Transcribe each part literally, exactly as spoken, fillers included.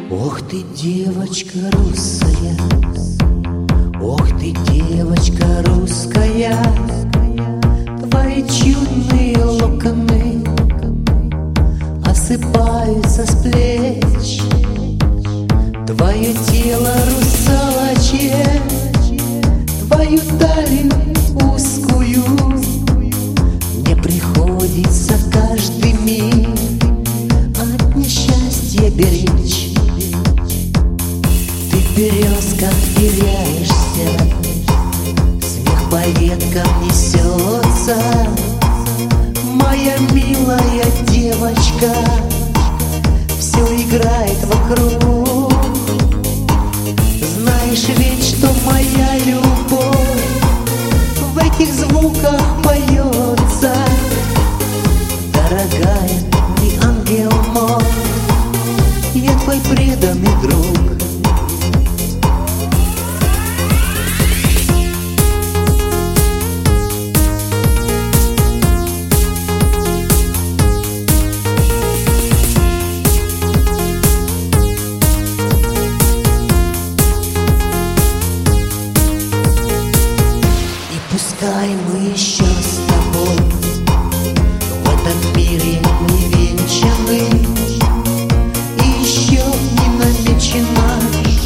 Ох ты, девочка русская, ох ты, девочка русская, твои чудные локоны осыпаются с плеч. Твое тело русалочье, твою талию узкую мне приходится каждый миг от несчастья беречь. Ты в березках теряешься, смех по веткам несется. Моя милая девочка все играет вокруг. Знаешь ведь, что моя любовь в этих звуках поется. Дорогая, ты ангел мой, я твой преданный друг. Пускай мы еще с тобой в этом мире не венчаны, и еще не намечена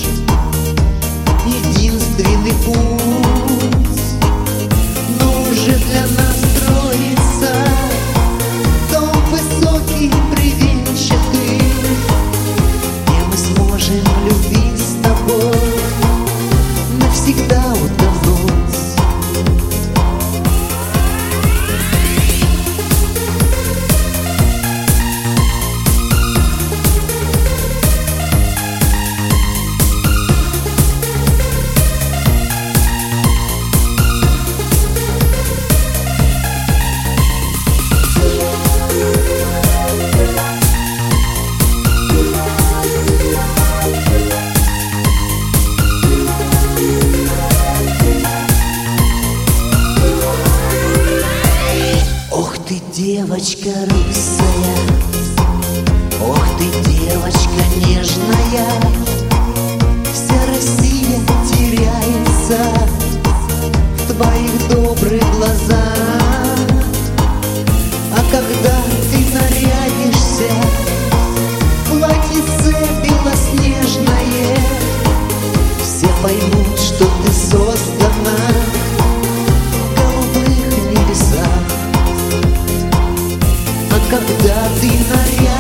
единственный путь, но уже для нас строится дом высокий, привенчатый, где мы сможем любить с тобой навсегда утонуть. Девочка русая, ох ты, девочка нежная, вся Россия теряется в твоих добрых глазах. А когда ты нарядишься в платьице белоснежное, все поймут, что ты создана в голубых небесах. Когда ты нарядишься